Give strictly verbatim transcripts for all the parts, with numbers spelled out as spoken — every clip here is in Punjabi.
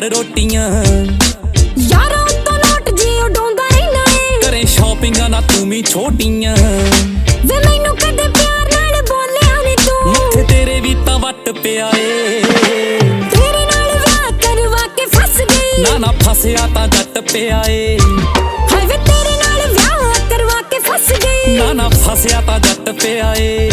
ਚਾਰ ਰੋਟੀਆਂ ਯਾਰਾਂ ਉੱਤੋਂ ਲੋਟ ਜੀ ਉਡਾਉਂਦਾ ਰਹਿਣਾ ਏ ਕਰੇ ਸ਼ਾਪਿੰਗਾਂ ਨਾ ਤੂੰ ਵੀ ਛੋਟੀਆਂ ਵੇ ਮੈਨੂੰ ਕਦੇ ਪਿਆਰ ਨਾਲ ਬੋਲਿਆ ਨੀ ਤੂੰ ਮੱਥੇ ਤੇਰੇ ਵੀ ਤਾਂ ਵੱਟ ਪਿਆ ਏ ਤੇਰੇ ਨਾਲ ਵਿਆਹ ਕਰਵਾ ਕੇ ਫਸ ਗਈ ਨਾ ਨਾ ਫਸਿਆ ਤਾਂ ਜੱਟ ਪਿਆ ਏ ਹਾਏ ਵੇ ਤੇਰੇ ਨਾਲ ਵਿਆਹ ਕਰਵਾ ਕੇ ਫਸ ਗਈ ਨਾ ਨਾ ਫਸਿਆ ਤਾਂ ਜੱਟ ਪਿਆ ਏ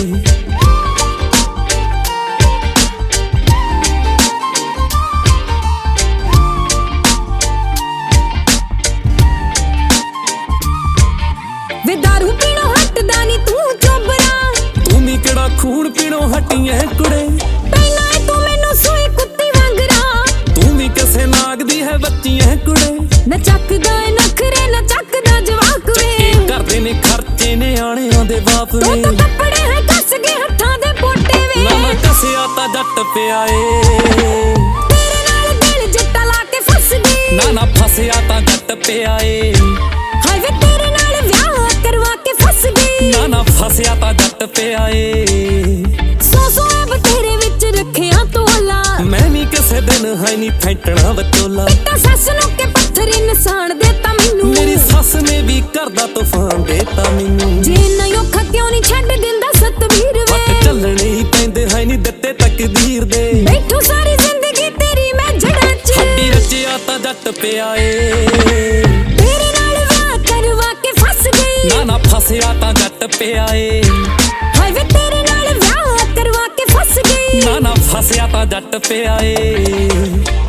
ਵੇ ਦਾਰੂ ਪੀਣੋਂ ਹਟਦਾ ਨੀ ਤੂੰ ਚੋਬਰਾ ਤੂੰ ਵੀ ਕਿਹੜਾ ਖੂਨ ਪੀਣੋਂ ਹਟੀ ਐ ਕੁੜੇ ਪਹਿਲਾਂ ਏ ਤੂੰ ਮੈਨੂੰ ਸੂਈ ਕੁੱਤੀ ਵਾਂਗਰਾ ਤੂੰ ਵੀ ਕਿਸੇ ਨਾਗ ਦੀ ਹੈ ਬੱਚੀ ਐ ਕੁੜੇ ਨਾ ਚੱਕਦਾ ਏ ਨਖਰੇ ਨਾ ਚੱਕਦਾ ਜਵਾਕ ਵੇ ਕਰਦੇ ਨੇ ਖਰਚੇ ਨਿਆਣਿਆਂ ਦੇ ਬਾਪ ਤੂੰ ਨੇ ਤਾਂ ਕੱਪੜੇ ਹੈ ਕੱਸ ਕੇ ਹੱਥਾਂ ਦੇ ਪੋਟੇ ਵੇ ਨਾ ਨਾ ਕਸਿਆ ਤਾਂ ਜੱਟ ਪਿਆ ਏ ਤੇਰੇ ਨਾਲ ਦਿਲ ਜੱਟਾ ਲਾ ਕੇ ਫਸ ਗਈ ਨਾ ਨਾ ਫਸਿਆ ਤਾਂ ਜੱਟ ਪਿਆ ਏ ਹਾਏ ਵੇ ਤੇਰੇ ਨਾਲ ਵਿਆਹ ਕਰਵਾ ਕੇ ਫਸ ਗਈ ਨਾ ਨਾ ਫਸਿਆ ਤਾਂ ਜੱਟ ਪਿਆ ਏ ਸੋ ਸੋ ਐਬ ਤੇਰੇ ਵਿੱਚ ਰੱਖਿਆ ਤੋਲਾ ਮੈਂ ਵੀ ਕਿਸੇ ਦਿਨ ਹੈ ਨਹੀਂ ਫੈਂਟਣਾ ਵਿਚੋਲਾ ਤਾਂ ਸੱਸ ਨੂੰ ਕੇ ਪੱਥਰ ਇਨਸਾਨ ਦੇਤਾ ਮੈਨੂੰ ਮੇਰੀ ਸੱਸ ਨੇ ਵੀ ਕਰਦਾ ਤੂਫਾਨ ਦੇਤਾ ਮੈਨੂੰ ਜੇ ਨਾ ਔਖਾ ਕਿਉਂ ਨਹੀਂ ਛੱਡ ਦਿੰਦਾ ਸਤਵੀਰ ਵੇ ਹੱਥ ਚੱਲਣੇ ਹੀ ਪੈਂਦੇ ਹੈ ਨਹੀਂ ਦਿੱਤੇ ਤਕਦੀਰ ਦੇ ਬੈਠੂ ਸਾਰੀ ਜ਼ਿੰਦਗੀ ਤੇਰੀ ਮੈਂ ਜੜਾਂ ਚ ਹੱਡੀ ਰਚਿਆ ਤਾਂ ਜੱਟ ਪਿਆ ਏ ਤੇਰੇ ਨਾਲ ਵਿਆਹ ਕਰਵਾ ਕੇ ਫਸ ਗਈ ਨਾ ਨਾ ਫਸਿਆ ਤਾਂ ਜੱਟ ਪਿਆ ਏ ਹਾਏ ਵੇ ਤੇਰੇ ਨਾਲ ਵਿਆਹ ਕਰਵਾ ਕੇ ਫਸ ਗਈ ਨਾ ਨਾ ਫਸਿਆ ਤਾਂ ਜੱਟ ਪਿਆ ਏ